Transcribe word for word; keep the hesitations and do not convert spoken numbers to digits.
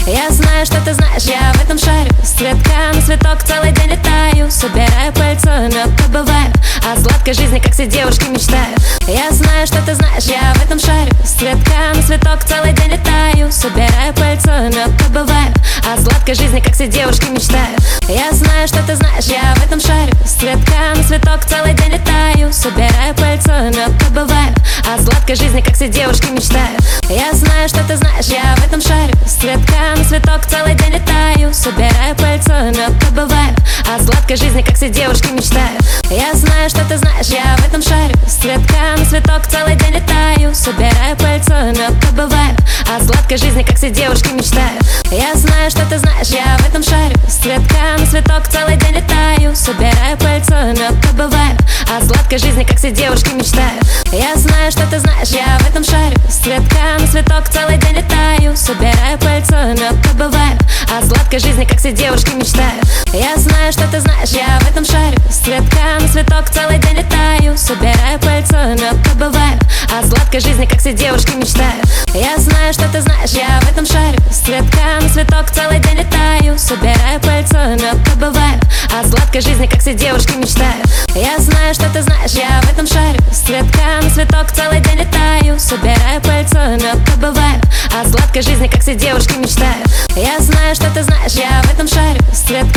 Я знаю, что ты знаешь, я в этом шарю. С цветка на цветок целый день летаю. Собираю пыльцу, мед добываю. О сладкой жизни, как все девушки, мечтаю. Я знаю, что ты знаешь, я в этом шарю. С цветка на цветок целый день летаю. Собираю пыльцу, мед добываю. О сладкой жизни, как все девушки, мечтаю. Я знаю, что ты знаешь, я в этом шарю. С цветка на цветок целый день летаю. Собираю пыльцу, мед добываю. О сладкой жизни, как все девушки, мечтаю. Я знаю, что ты знаешь, я в этом шарю. С цветка на цветок целый день летаю. Собираю пыльцу, мед добываю. О сладкой жизни, как все девушки, мечтаю. Я знаю, что ты знаешь, я в этом шарю. С цветка на цветок целый день летаю. Собираю пыльцу, мед добываю. О сладкой жизни, как все девушки, мечтаю. Я знаю, что ты знаешь, я в этом шарю. С цветка на цветок целый день летаю. Собираю пыльцу, мед добываю. О сладкой жизни, как все девушки, мечтаю. Я знаю, что ты знаешь, я в этом шарю. С цветка на цветок целый день летаю. Собираю пыльцу, мед добываю. О сладкой жизни, как все девушки, мечтаю. Я знаю, что ты знаешь, я в этом шарю. С цветка на цветок целый день летаю. Собираю пыльцу, мед добываю. О сладкой жизни, как все девушки, мечтаю. Я знаю, что ты знаешь, я в этом шарю. С цветка на цветок целый день летаю. Собираю пыльцу, мед добываю. О сладкой жизни, как все девушки, мечтаю. Я знаю, что ты знаешь, я в этом шарю. С цветка на цветок целый день летаю. Собираю пыльцу, мед добываю. О сладкой жизни, как все девушки, мечтаю. Я знаю, что ты знаешь, я в этом шарю. С цветка